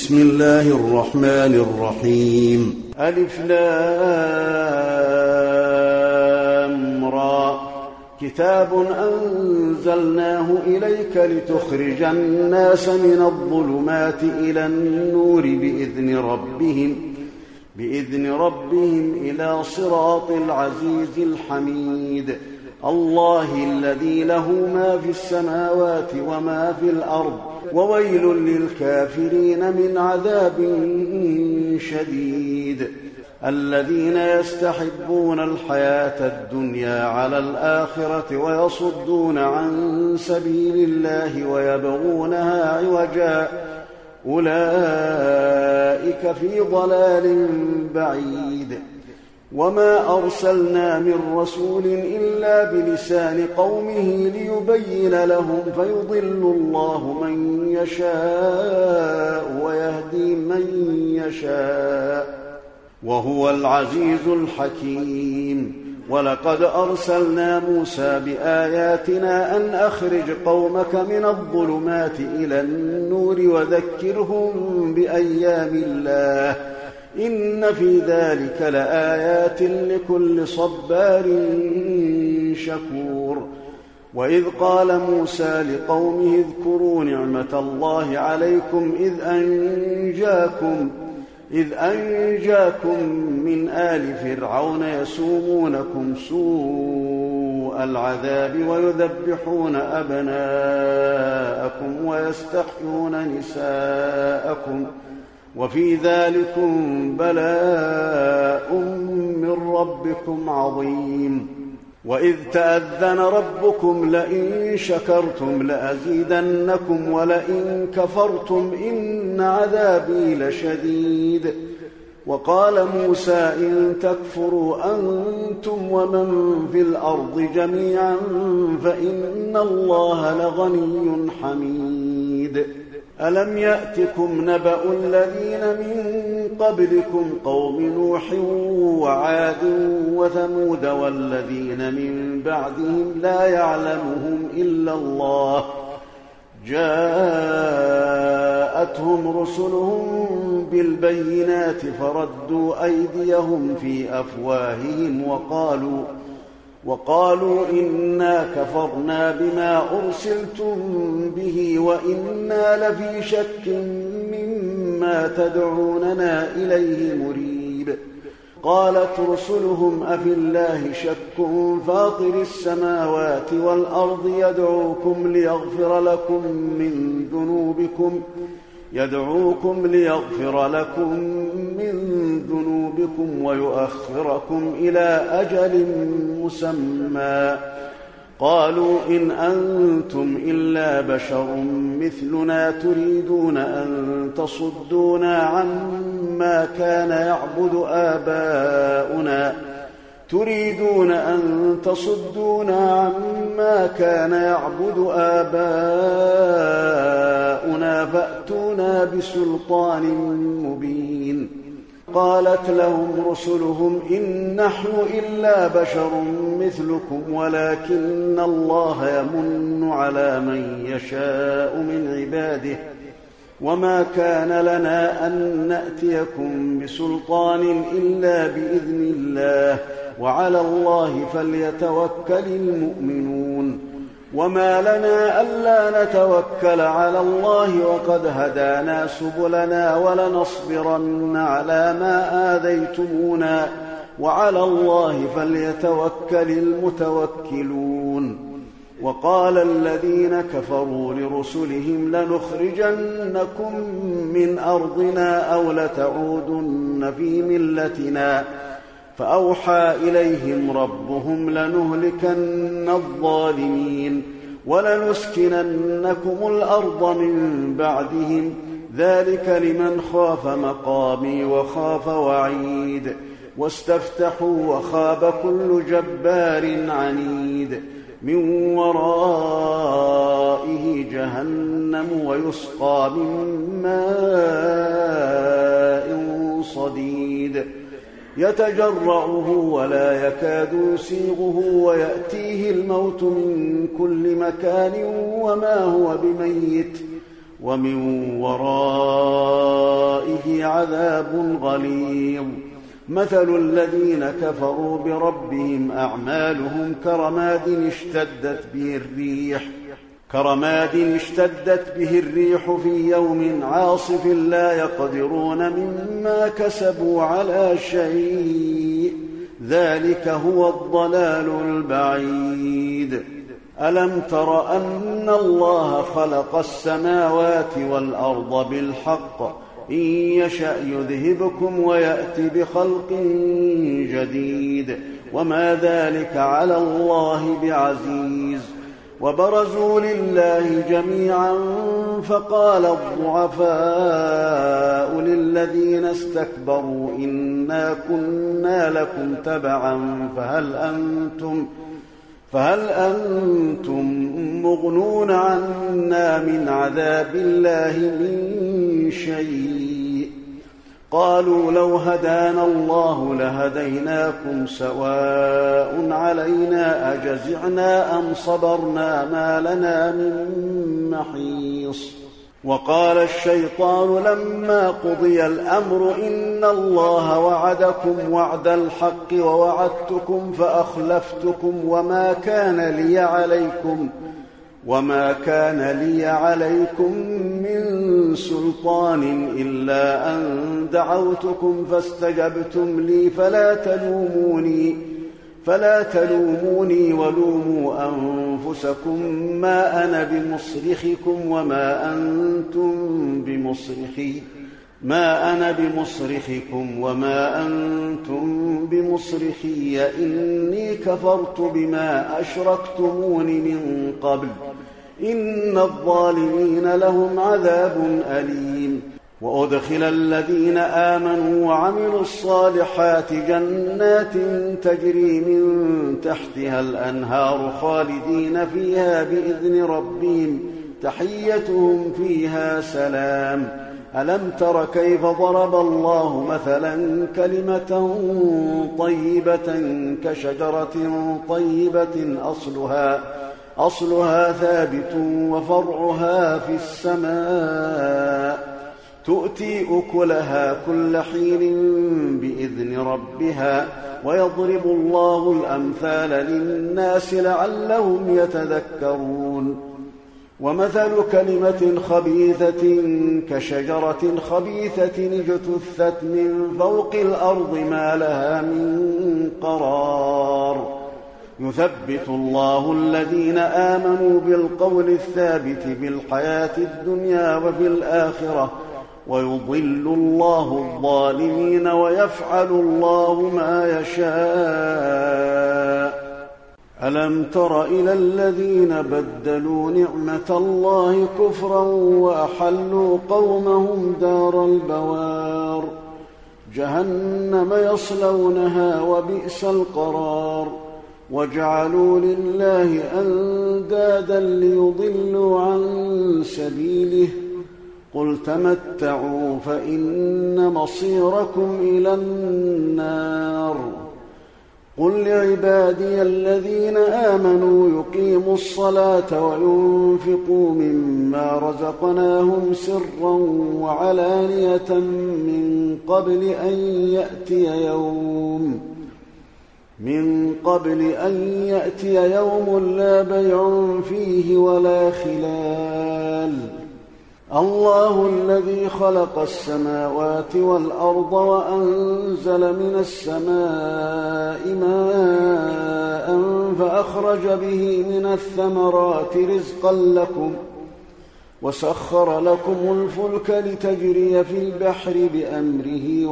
بسم الله الرحمن الرحيم. ألف لام را. كتاب أنزلناه إليك لتخرج الناس من الظلمات إلى النور بإذن ربهم إلى صراط العزيز الحميد. الله الذي له ما في السماوات وما في الأرض، وويل للكافرين من عذاب شديد. الذين يستحبون الحياة الدنيا على الآخرة ويصدون عن سبيل الله ويبغونها عوجا، أولئك في ضلال بعيد. وما أرسلنا من رسول إلا بلسان قومه ليبين لهم، فيضل الله من يشاء ويهدي من يشاء، وهو العزيز الحكيم. ولقد أرسلنا موسى بآياتنا أن أخرج قومك من الظلمات إلى النور وذكرهم بأيام الله، إن في ذلك لآيات لكل صبار شكور. وإذ قال موسى لقومه اذكروا نعمة الله عليكم إذ أنجاكم من آل فرعون يسومونكم سوء العذاب ويذبحون أبناءكم ويستحيون نساءكم، وفي ذلكم بلاء من ربكم عظيم. وإذ تأذن ربكم لئن شكرتم لأزيدنكم ولئن كفرتم إن عذابي لشديد. وقال موسى إن تكفروا أنتم ومن في الأرض جميعا فإن الله لغني حميد. ألم يأتكم نبأ الذين من قبلكم قوم نوح وعاد وثمود والذين من بعدهم لا يعلمهم إلا الله، جاءتهم رسلهم بالبينات فردوا أيديهم في أفواههم وقالوا إنا كفرنا بما أرسلتم به وإنا لفي شك مما تدعوننا إليه مريب. قالت رسلهم أفي الله شك فاطر السماوات والأرض يدعوكم ليغفر لكم من ذنوبكم ويؤخركم إلى أجل مسمى. قالوا إن أنتم إلا بشر مثلنا تريدون أن تصدونا عما كان يعبد آباؤنا فأتونا بسلطان مبين. قالت لهم رسلهم إن نحن إلا بشر مثلكم ولكن الله يمن على من يشاء من عباده، وما كان لنا أن نأتيكم بسلطان إلا بإذن الله، وعلى الله فليتوكل المؤمنون. وما لنا ألا نتوكل على الله وقد هدانا سبلنا ولنصبرن على ما آذيتمونا، وعلى الله فليتوكل المتوكلون. وقال الذين كفروا لرسلهم لنخرجنكم من أرضنا أو لتعودن في ملتنا، فأوحى إليهم ربهم لنهلكن الظالمين ولنسكننكم الأرض من بعدهم، ذلك لمن خاف مقامي وخاف وعيد. واستفتحوا وخاب كل جبار عنيد، من ورائه جهنم ويسقى من ماء صديد يتجرعه ولا يكاد يسيغه ويأتيه الموت من كل مكان ومن ورائه عذاب غليظ. مثل الذين كفروا بربهم أعمالهم كرماد اشتدت به الريح في يوم عاصف لا يقدرون مما كسبوا على شيء، ذلك هو الضلال البعيد. ألم تر أن الله خلق السماوات والأرض بالحق، إن يشأ يذهبكم ويأت بخلق جديد، وما ذلك على الله بعزيز. وبرزوا لله جميعا فقال الضعفاء للذين استكبروا إنا كنا لكم تبعا فهل أنتم مغنون عنا من عذاب الله من شيء؟ قالوا لو هدانا الله لهديناكم سواء علينا أجزعنا أم صبرنا ما لنا من محيص. وقال الشيطان لما قضي الأمر إن الله وعدكم وعد الحق ووعدتكم فأخلفتكم وما كان لي عليكم من سلطان إلا أن دعوتكم فاستجبتم لي فلا تلوموني ولوموا أنفسكم ما أنا بمصرخكم وما أنتم بمصرخي إني كفرت بما أشركتمون من قبل إن الظالمين لهم عذاب أليم. وأدخل الذين آمنوا وعملوا الصالحات جنات تجري من تحتها الأنهار خالدين فيها بإذن ربهم تحيتهم فيها سلام. ألم تر كيف ضرب الله مثلا كلمة طيبة كشجرة طيبة أصلها ثابت وفرعها في السماء تؤتي أكلها كل حين بإذن ربها ويضرب الله الأمثال للناس لعلهم يتذكرون. ومثل كلمة خبيثة كشجرة خبيثة اجتثت من فوق الأرض ما لها من قرار يثبت الله الذين آمنوا بالقول الثابت بالحياة الدنيا وفي الآخرة ويضل الله الظالمين ويفعل الله ما يشاء. ألم تر إلى الذين بدلوا نعمة الله كفرا وأحلوا قومهم دار البوار جهنم يصلونها وبئس القرار وجعلوا لله أندادا ليضلوا عن سبيله قل تمتعوا فإن مصيركم إلى النار. قل لعبادي الذين آمنوا يقيموا الصلاة وينفقوا مما رزقناهم سرا وعلانية من قبل أن يأتي يوم لا بيع فيه ولا خلال. الله الذي خلق السماوات والأرض وأنزل من السماء ماء فأخرج به من الثمرات رزقا لكم وسخر لكم الفلك لتجري في البحر بأمره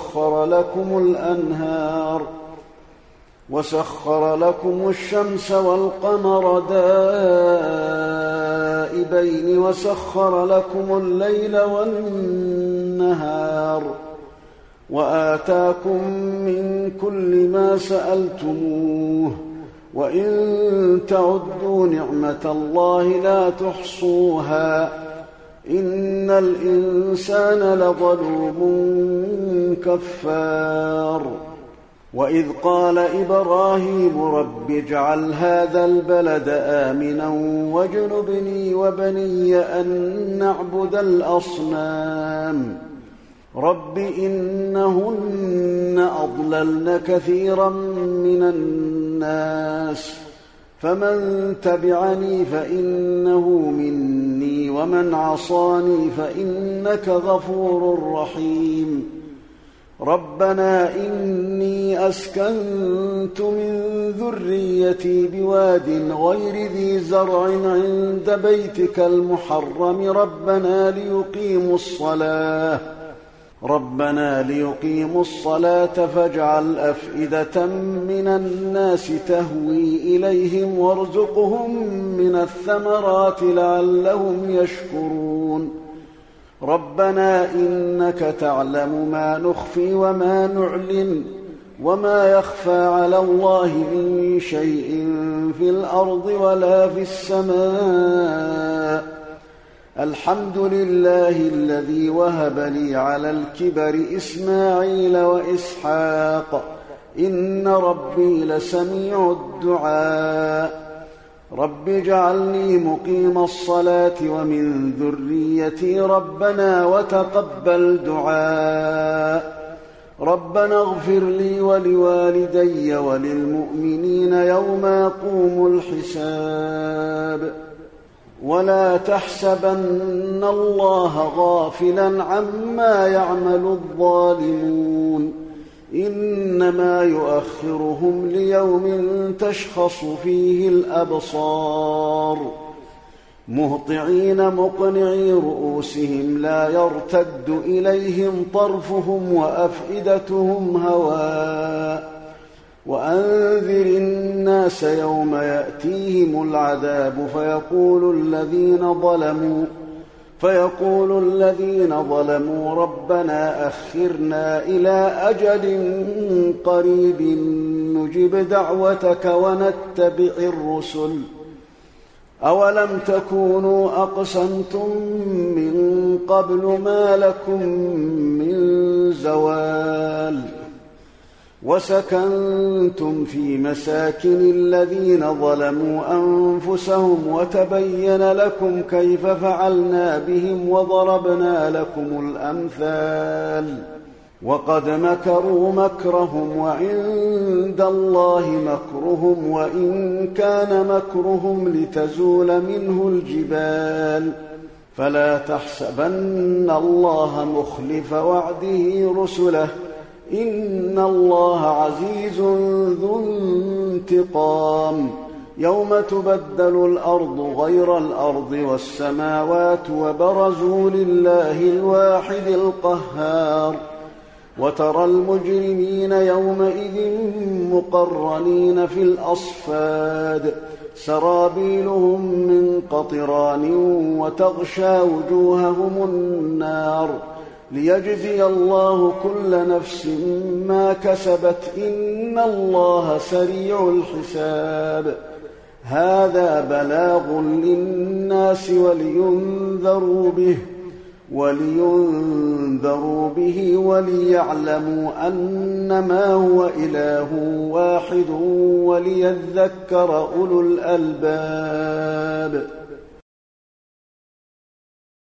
وسخر لكم الشمس والقمر دائبين وسخر لكم الليل والنهار وآتاكم من كل ما سألتموه وإن تعدوا نعمة الله لا تحصوها إن الإنسان لظلوم كفار. وإذ قال إبراهيم رب اجعل هذا البلد آمنا واجنبني وبني أن نعبد الأصنام رب إنهن أضللن كثيرا من الناس فمن تبعني فإنه مني ومن عصاني فإنك غفور رحيم ربنا إني أسكنت من ذريتي بواد غير ذي زرع عند بيتك المحرم ربنا ليقيموا الصلاة فاجعل أفئدة من الناس تهوي إليهم وارزقهم من الثمرات لعلهم يشكرون ربنا إنك تعلم ما نخفي وما نعلن وما يخفى على الله من شيء في الأرض ولا في السماء الحمد لله الذي وهب لي على الكبر إسماعيل وإسحاق إن ربي لسميع الدعاء رب اجعلني مقيم الصلاة ومن ذريتي ربنا وتقبل دعاء ربنا اغفر لي ولوالدي وللمؤمنين يوم يقوم الحساب ولا تحسبن الله غافلا عما يعمل الظالمون إنما يؤخرهم ليوم تشخص فيه الأبصار مهطعين مقنعي رؤوسهم لا يرتد إليهم طرفهم وأفئدتهم هواء وأنذر الناس يوم يأتيهم العذاب فيقول الذين ظلموا ربنا أخرنا إلى أجل قريب نجب دعوتك ونتبع الرسل أولم تكونوا أقسمتم من قبل ما لكم من زوال وسكنتم في مساكن الذين ظلموا أنفسهم وتبين لكم كيف فعلنا بهم وضربنا لكم الأمثال وقد مكروا مكرهم وعند الله مكرهم وإن كان مكرهم لتزول منه الجبال فلا تحسبن الله مخلف وعده رسله إن الله عزيز ذو انتقام يوم تبدل الأرض غير الأرض والسماوات وبرزوا لله الواحد القهار وترى المجرمين يومئذ مقرنين في الأصفاد سرابيلهم من قطران وتغشى وجوههم النار ليجزي الله كل نفس ما كسبت إن الله سريع الحساب هذا بلاغ للناس ولينذروا به وليعلموا أنما هو إله واحد وليذكر أولو الألباب